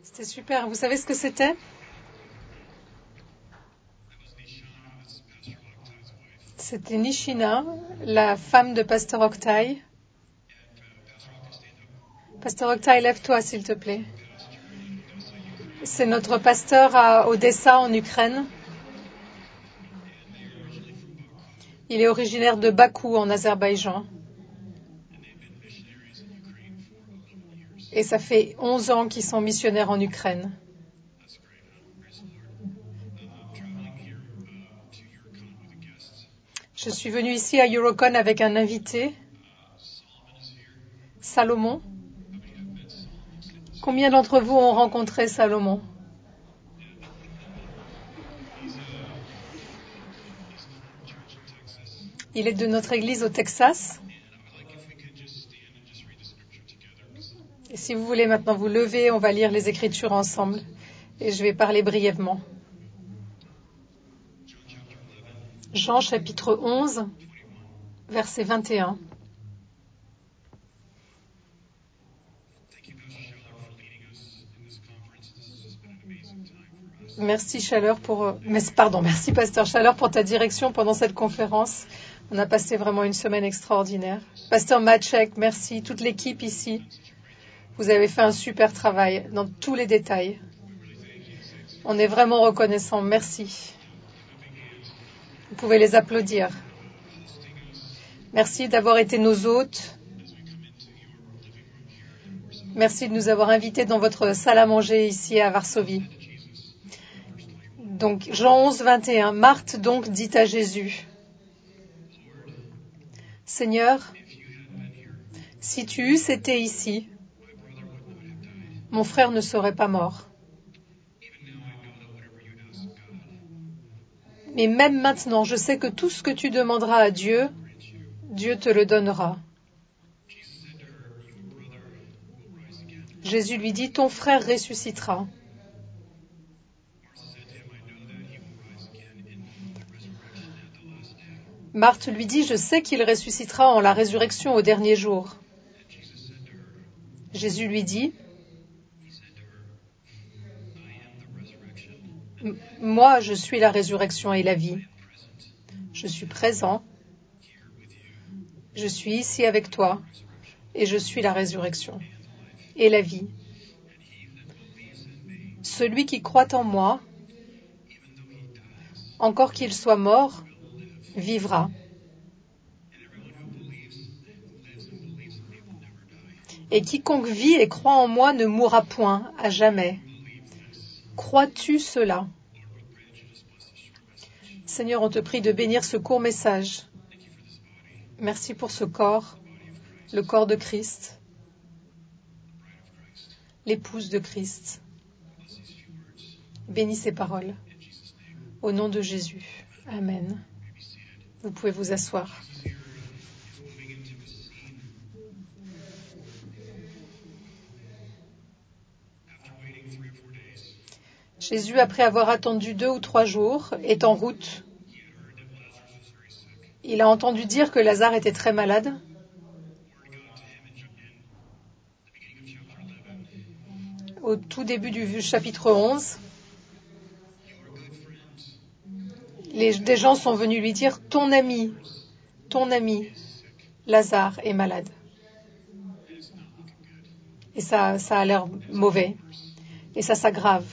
C'était super. Vous savez ce que c'était? C'était Nishina, la femme de Pasteur Oktay. Pasteur Oktay, lève-toi s'il te plaît. C'est notre pasteur à Odessa en Ukraine. Il est originaire de Bakou en Azerbaïdjan. Et ça fait 11 ans qu'ils sont missionnaires en Ukraine. Je suis venue ici à Eurocon avec un invité, Salomon. Combien d'entre vous ont rencontré Salomon? Il est de notre église au Texas. Et si vous voulez maintenant vous lever, on va lire les Écritures ensemble. Et je vais parler brièvement. Jean chapitre 11, verset 21. Merci merci Pasteur Chaleur pour ta direction pendant cette conférence. On a passé vraiment une semaine extraordinaire. Pasteur Maciek, merci. Toute l'équipe ici. Vous avez fait un super travail dans tous les détails. On est vraiment reconnaissants. Merci. Vous pouvez les applaudir. Merci d'avoir été nos hôtes. Merci de nous avoir invités dans votre salle à manger ici à Varsovie. Donc, Jean 11, 21. Marthe donc dit à Jésus, « Seigneur, si tu eusses été ici, mon frère ne serait pas mort. Mais même maintenant, je sais que tout ce que tu demanderas à Dieu, Dieu te le donnera. » Jésus lui dit, « Ton frère ressuscitera. » Marthe lui dit, « Je sais qu'il ressuscitera en la résurrection au dernier jour. » Jésus lui dit, « Moi, je suis la résurrection et la vie. Je suis présent. Je suis ici avec toi et je suis la résurrection et la vie. Celui qui croit en moi, encore qu'il soit mort, vivra. Et quiconque vit et croit en moi ne mourra point à jamais. Crois-tu cela? Seigneur, on te prie de bénir ce court message. Merci pour ce corps, le corps de Christ, l'épouse de Christ. Bénis ces paroles. Au nom de Jésus. Amen. Vous pouvez vous asseoir. Jésus, après avoir attendu 2 ou 3 jours, est en route. Il a entendu dire que Lazare était très malade. Au tout début du chapitre 11, des gens sont venus lui dire « Ton ami, Lazare est malade. » Et ça a l'air mauvais. Et ça s'aggrave.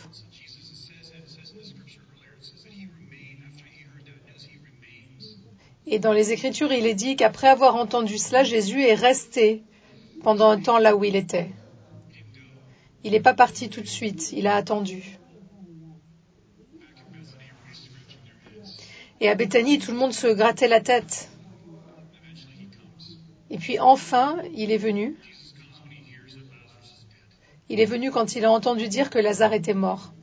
Et dans les Écritures, il est dit qu'après avoir entendu cela, Jésus est resté pendant un temps là où il était. Il n'est pas parti tout de suite, il a attendu. Et à Béthanie, tout le monde se grattait la tête. Et puis enfin, il est venu. Il est venu quand il a entendu dire que Lazare était mort.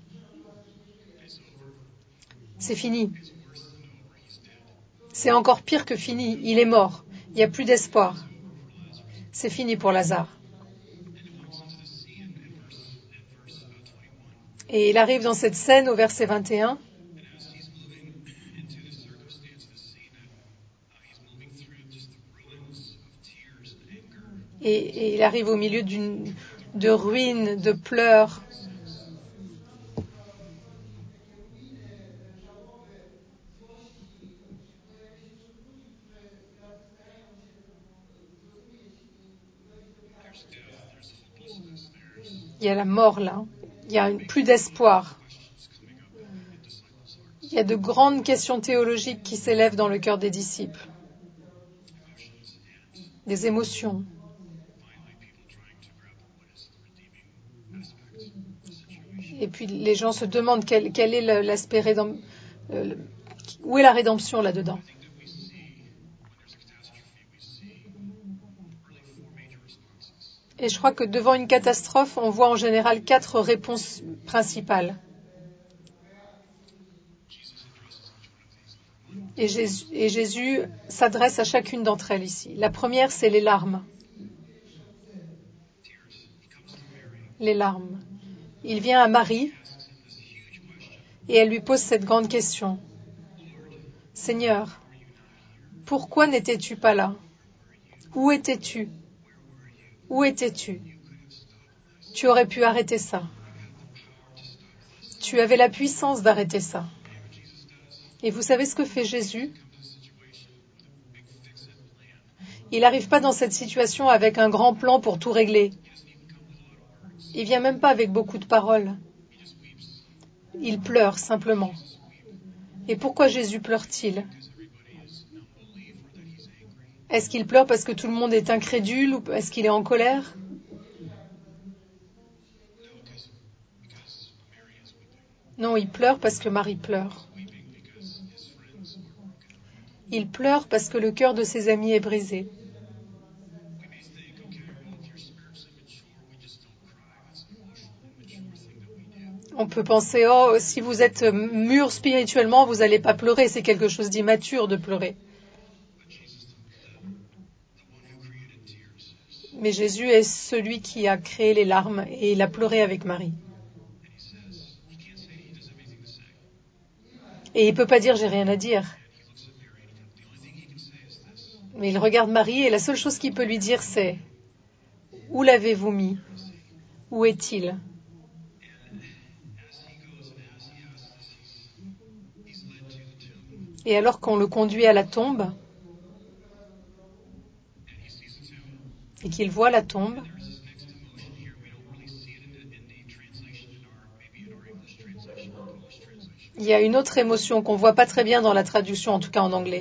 C'est fini. C'est encore pire que fini. Il est mort. Il n'y a plus d'espoir. C'est fini pour Lazare. Et il arrive dans cette scène au verset 21. Et il arrive au milieu de ruines, de pleurs, Il y a la mort là. Il y a plus d'espoir. Il y a de grandes questions théologiques qui s'élèvent dans le cœur des disciples. Des émotions. Et puis les gens se demandent quel est l'aspect où est la rédemption là-dedans. Et je crois que devant une catastrophe, on voit en général 4 réponses principales. Et Jésus s'adresse à chacune d'entre elles ici. La première, c'est les larmes. Les larmes. Il vient à Marie et elle lui pose cette grande question. Seigneur, pourquoi n'étais-tu pas là? Où étais-tu? Où étais-tu? Tu aurais pu arrêter ça. Tu avais la puissance d'arrêter ça. Et vous savez ce que fait Jésus? Il n'arrive pas dans cette situation avec un grand plan pour tout régler. Il vient même pas avec beaucoup de paroles. Il pleure simplement. Et pourquoi Jésus pleure-t-il? Est-ce qu'il pleure parce que tout le monde est incrédule ou est-ce qu'il est en colère? Non, il pleure parce que Marie pleure. Il pleure parce que le cœur de ses amis est brisé. On peut penser, oh, si vous êtes mûr spirituellement, vous n'allez pas pleurer. C'est quelque chose d'immature de pleurer. Mais Jésus est celui qui a créé les larmes et il a pleuré avec Marie. Et il ne peut pas dire j'ai rien à dire. Mais il regarde Marie et la seule chose qu'il peut lui dire c'est où l'avez-vous mis? Où est-il? Et alors qu'on le conduit à la tombe et qu'il voit la tombe, il y a une autre émotion qu'on ne voit pas très bien dans la traduction, en tout cas en anglais.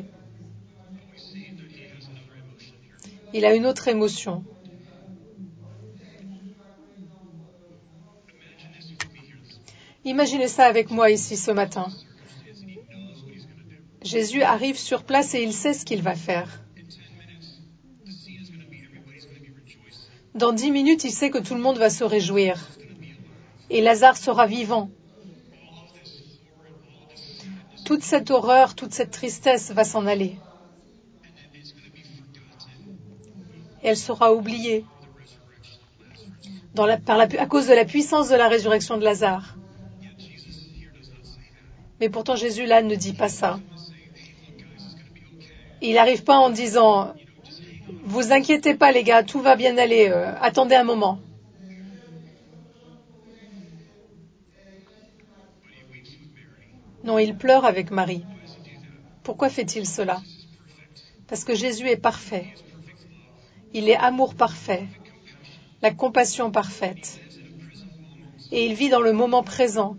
Il a une autre émotion. Imaginez ça avec moi ici ce matin. Jésus arrive sur place et il sait ce qu'il va faire. Dans 10 minutes, il sait que tout le monde va se réjouir. Et Lazare sera vivant. Toute cette horreur, toute cette tristesse va s'en aller. Et elle sera oubliée à cause de la puissance de la résurrection de Lazare. Mais pourtant Jésus là ne dit pas ça. Il n'arrive pas en disant « Vous inquiétez pas les gars, tout va bien aller, attendez un moment ». Non, il pleure avec Marie. Pourquoi fait-il cela? Parce que Jésus est parfait. Il est amour parfait, la compassion parfaite. Et il vit dans le moment présent.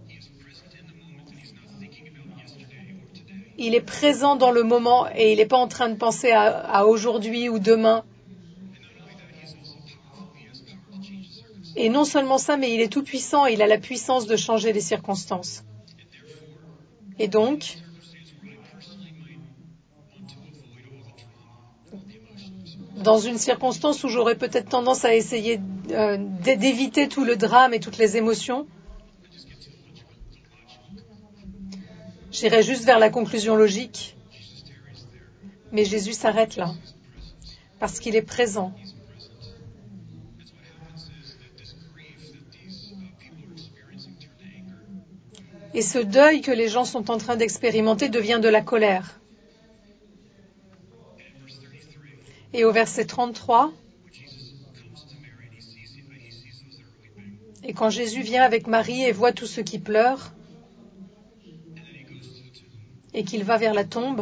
Il est présent dans le moment et il n'est pas en train de penser à aujourd'hui ou demain. Et non seulement ça, mais il est tout puissant, il a la puissance de changer les circonstances. Et donc, dans une circonstance où j'aurais peut-être tendance à essayer d'éviter tout le drame et toutes les émotions, j'irais juste vers la conclusion logique. Mais Jésus s'arrête là, parce qu'il est présent. Et ce deuil que les gens sont en train d'expérimenter devient de la colère. Et au verset 33, et quand Jésus vient avec Marie et voit tous ceux qui pleurent, et qu'il va vers la tombe,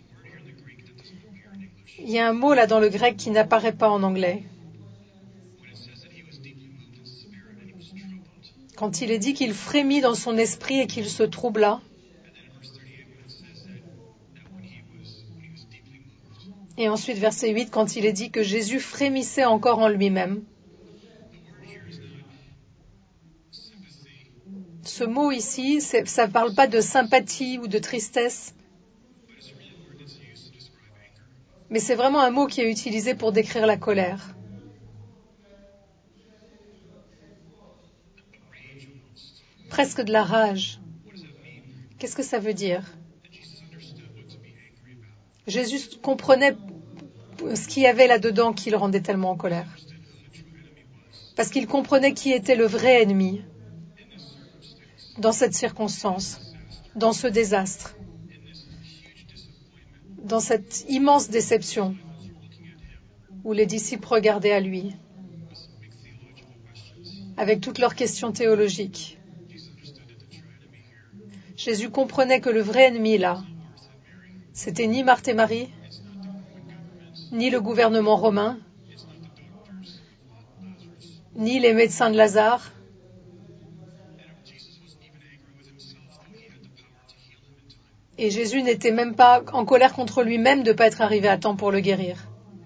il y a un mot là dans le grec qui n'apparaît pas en anglais. Quand il est dit qu'il frémit dans son esprit et qu'il se troubla. Et ensuite, verset 8, quand il est dit que Jésus frémissait encore en lui-même. Ce mot ici, ça ne parle pas de sympathie ou de tristesse. Mais c'est vraiment un mot qui est utilisé pour décrire la colère. Presque de la rage. Qu'est-ce que ça veut dire? Jésus comprenait ce qu'il y avait là-dedans qui le rendait tellement en colère. Parce qu'il comprenait qui était le vrai ennemi dans cette circonstance, dans ce désastre, dans cette immense déception où les disciples regardaient à lui avec toutes leurs questions théologiques. Jésus comprenait que le vrai ennemi, là, c'était ni Marthe et Marie, ni le gouvernement romain, ni les médecins de Lazare, et Jésus n'était même pas en colère contre lui-même de ne pas être arrivé à temps pour le guérir.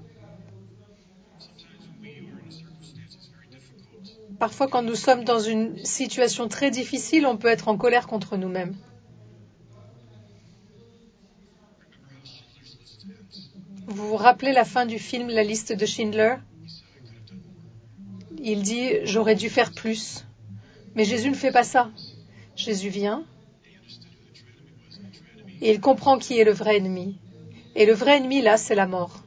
Parfois, quand nous sommes dans une situation très difficile, on peut être en colère contre nous-mêmes. Vous vous rappelez la fin du film La liste de Schindler? Il dit « J'aurais dû faire plus ». Mais Jésus ne fait pas ça. Jésus vient et il comprend qui est le vrai ennemi. Et le vrai ennemi, là, c'est la mort.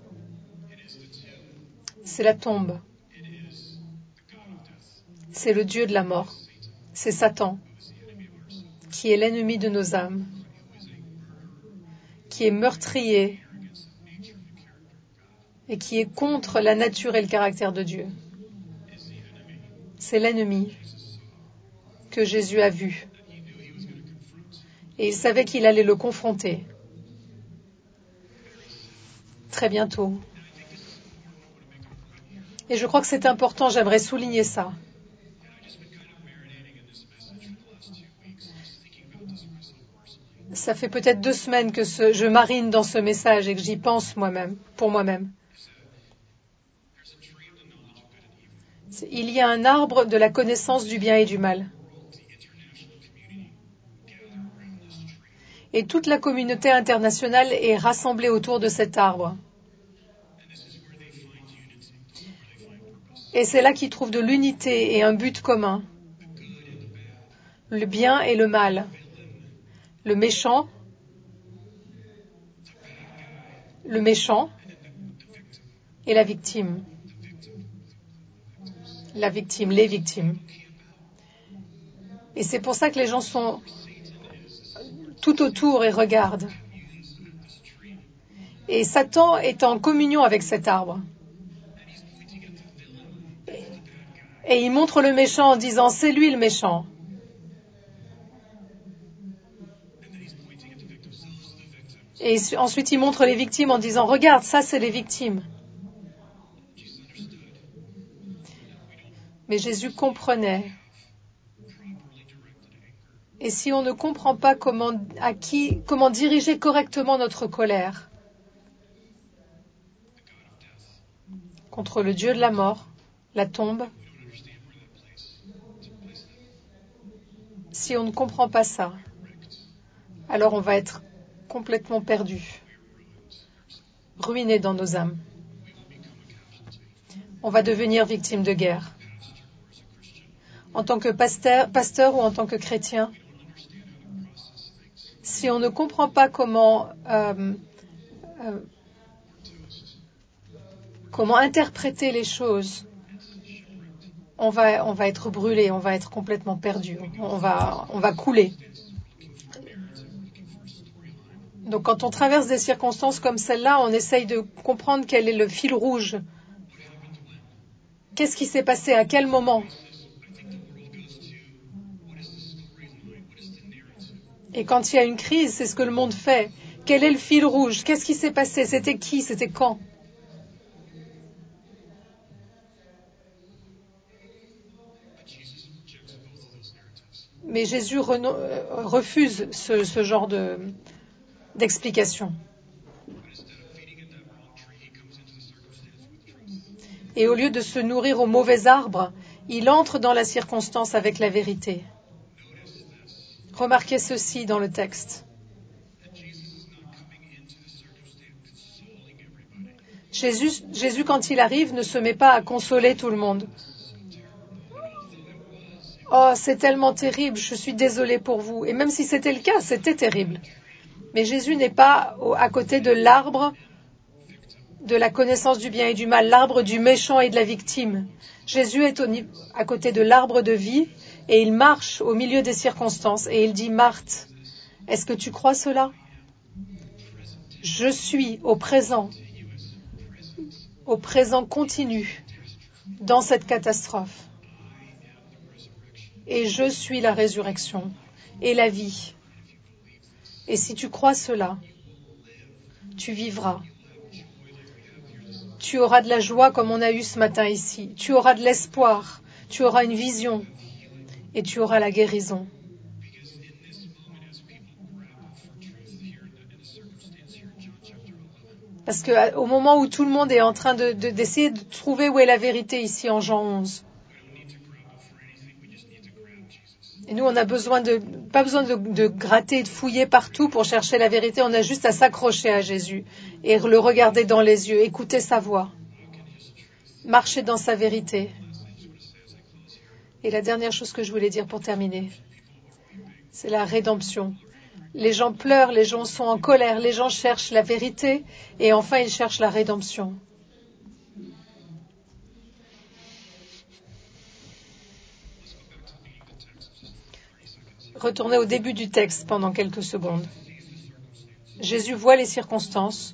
C'est la tombe. C'est le Dieu de la mort. C'est Satan, qui est l'ennemi de nos âmes, qui est meurtrier et qui est contre la nature et le caractère de Dieu. C'est l'ennemi que Jésus a vu. Et il savait qu'il allait le confronter très bientôt. Et je crois que c'est important, j'aimerais souligner ça. Ça fait peut-être 2 semaines que je marine dans ce message et que j'y pense moi-même, pour moi-même. Il y a un arbre de la connaissance du bien et du mal. Et toute la communauté internationale est rassemblée autour de cet arbre. Et c'est là qu'ils trouvent de l'unité et un but commun. Le bien et le mal. Le méchant et la victime. La victime, les victimes. Et c'est pour ça que les gens sont tout autour et regardent. Et Satan est en communion avec cet arbre. Et il montre le méchant en disant « c'est lui le méchant ». Et ensuite il montre les victimes en disant « regarde, ça c'est les victimes ». Mais Jésus comprenait. Et si on ne comprend pas comment diriger correctement notre colère contre le Dieu de la mort, la tombe, si on ne comprend pas ça, alors on va être complètement perdu, ruiné dans nos âmes. On va devenir victime de guerre. En tant que pasteur ou en tant que chrétien, si on ne comprend pas comment interpréter les choses, on va être brûlé, on va être complètement perdu, on va couler. Donc quand on traverse des circonstances comme celle-là, on essaye de comprendre quel est le fil rouge. Qu'est-ce qui s'est passé? À quel moment? Et quand il y a une crise, c'est ce que le monde fait. Quel est le fil rouge? Qu'est-ce qui s'est passé? C'était qui? C'était quand? Mais Jésus refuse ce genre d'explication. Et au lieu de se nourrir au mauvais arbre, il entre dans la circonstance avec la vérité. Remarquez ceci dans le texte. Jésus, quand il arrive, ne se met pas à consoler tout le monde. Oh, c'est tellement terrible, je suis désolée pour vous. Et même si c'était le cas, c'était terrible. Mais Jésus n'est pas à côté de l'arbre de la connaissance du bien et du mal, l'arbre du méchant et de la victime. Jésus est à côté de l'arbre de vie et il marche au milieu des circonstances et il dit, Marthe, est-ce que tu crois cela? Je suis au présent continu dans cette catastrophe. Et je suis la résurrection et la vie. Et si tu crois cela, tu vivras. Tu auras de la joie comme on a eu ce matin ici. Tu auras de l'espoir. Tu auras une vision. Et tu auras la guérison. Parce qu'au moment où tout le monde est en train d'essayer de trouver où est la vérité ici en Jean 11, et nous, on n'a pas besoin de gratter, de fouiller partout pour chercher la vérité. On a juste à s'accrocher à Jésus et le regarder dans les yeux, écouter sa voix, marcher dans sa vérité. Et la dernière chose que je voulais dire pour terminer, c'est la rédemption. Les gens pleurent, les gens sont en colère, les gens cherchent la vérité et enfin ils cherchent la rédemption. Retournez au début du texte pendant quelques secondes. Jésus voit les circonstances.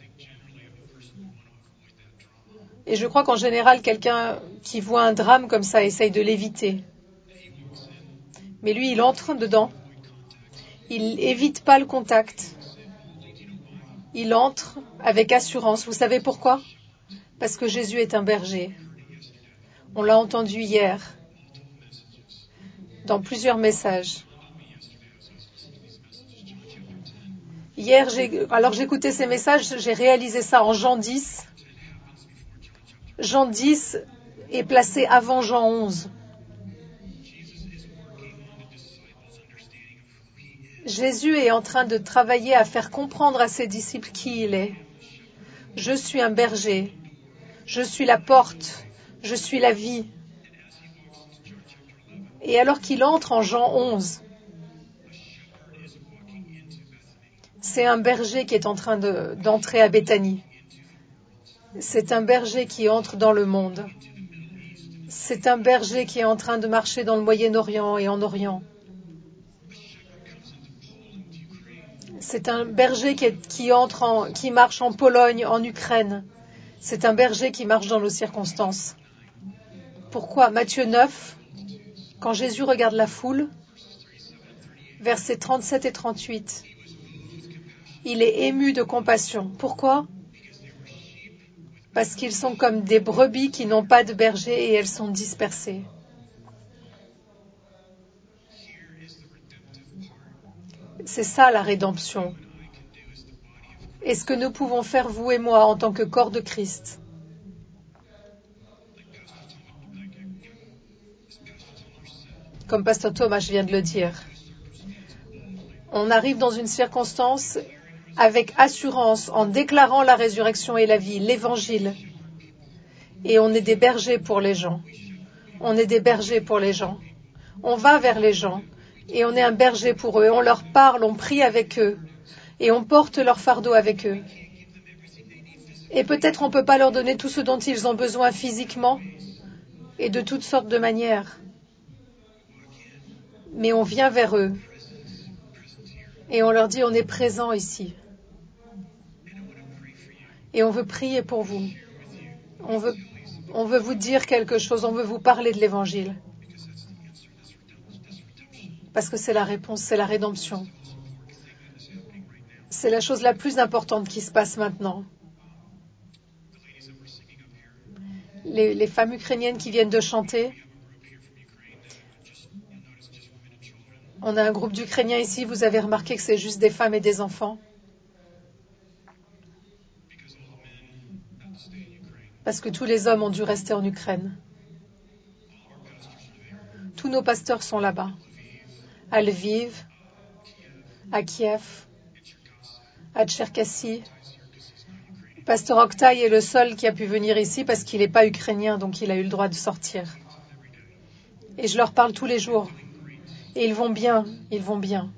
Et je crois qu'en général, quelqu'un qui voit un drame comme ça essaye de l'éviter. Mais lui, il entre dedans. Il n'évite pas le contact. Il entre avec assurance. Vous savez pourquoi? Parce que Jésus est un berger. On l'a entendu hier dans plusieurs messages. Hier, alors j'écoutais ces messages, j'ai réalisé ça en Jean 10. Jean 10 est placé avant Jean 11. Jésus est en train de travailler à faire comprendre à ses disciples qui il est. Je suis un berger. Je suis la porte. Je suis la vie. Et alors qu'il entre en Jean 11, c'est un berger qui est en train d'entrer à Béthanie. C'est un berger qui entre dans le monde. C'est un berger qui est en train de marcher dans le Moyen-Orient et en Orient. C'est un berger qui marche en Pologne, en Ukraine. C'est un berger qui marche dans nos circonstances. Pourquoi? Matthieu 9, quand Jésus regarde la foule, versets 37 et 38, il est ému de compassion. Pourquoi? Parce qu'ils sont comme des brebis qui n'ont pas de berger et elles sont dispersées. C'est ça la rédemption. Et ce que nous pouvons faire, vous et moi, en tant que corps de Christ. Comme Pasteur Thomas vient de le dire. On arrive dans une circonstance avec assurance, en déclarant la résurrection et la vie, l'évangile. Et on est des bergers pour les gens. On est des bergers pour les gens. On va vers les gens et on est un berger pour eux. On leur parle, on prie avec eux et on porte leur fardeau avec eux. Et peut-être on ne peut pas leur donner tout ce dont ils ont besoin physiquement et de toutes sortes de manières. Mais on vient vers eux et on leur dit on est présent ici. Et on veut prier pour vous. On veut vous dire quelque chose, on veut vous parler de l'évangile. Parce que c'est la réponse, c'est la rédemption. C'est la chose la plus importante qui se passe maintenant. Les femmes ukrainiennes qui viennent de chanter, On a un groupe d'Ukrainiens ici, vous avez remarqué que c'est juste des femmes et des enfants. Parce que tous les hommes ont dû rester en Ukraine. Tous nos pasteurs sont là-bas. À Lviv, à Kiev, à Tcherkassy. Pasteur Oktay est le seul qui a pu venir ici parce qu'il n'est pas ukrainien, donc il a eu le droit de sortir. Et je leur parle tous les jours. Et ils vont bien, ils vont bien.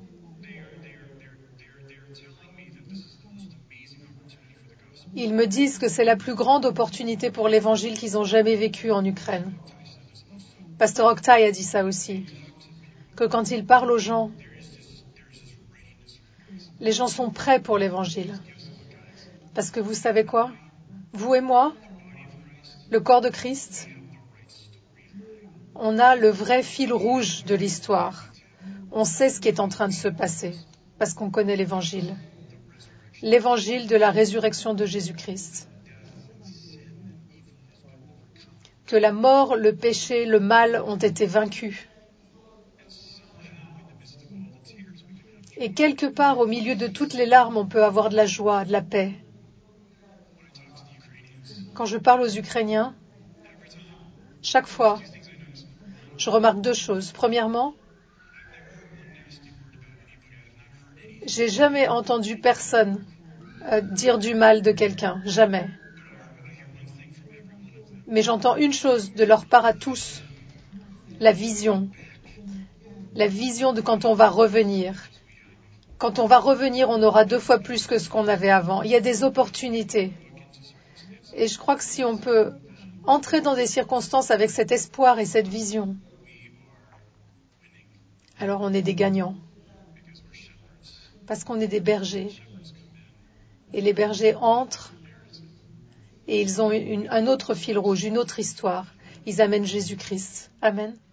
Ils me disent que c'est la plus grande opportunité pour l'évangile qu'ils ont jamais vécue en Ukraine. Pasteur Oktay a dit ça aussi. Que quand il parle aux gens, les gens sont prêts pour l'évangile. Parce que vous savez quoi? Vous et moi, le corps de Christ, on a le vrai fil rouge de l'histoire. On sait ce qui est en train de se passer, parce qu'on connaît l'évangile. L'évangile de la résurrection de Jésus-Christ. Que la mort, le péché, le mal ont été vaincus. Et quelque part, au milieu de toutes les larmes, on peut avoir de la joie, de la paix. Quand je parle aux Ukrainiens, chaque fois, je remarque deux choses. Premièrement, j'ai jamais entendu personne dire du mal de quelqu'un, jamais. Mais j'entends une chose de leur part à tous, la vision de quand on va revenir. Quand on va revenir, on aura 2 fois plus que ce qu'on avait avant. Il y a des opportunités. Et je crois que si on peut entrer dans des circonstances avec cet espoir et cette vision, alors on est des gagnants. Parce qu'on est des bergers. Et les bergers entrent et ils ont un autre fil rouge, une autre histoire. Ils amènent Jésus-Christ. Amen.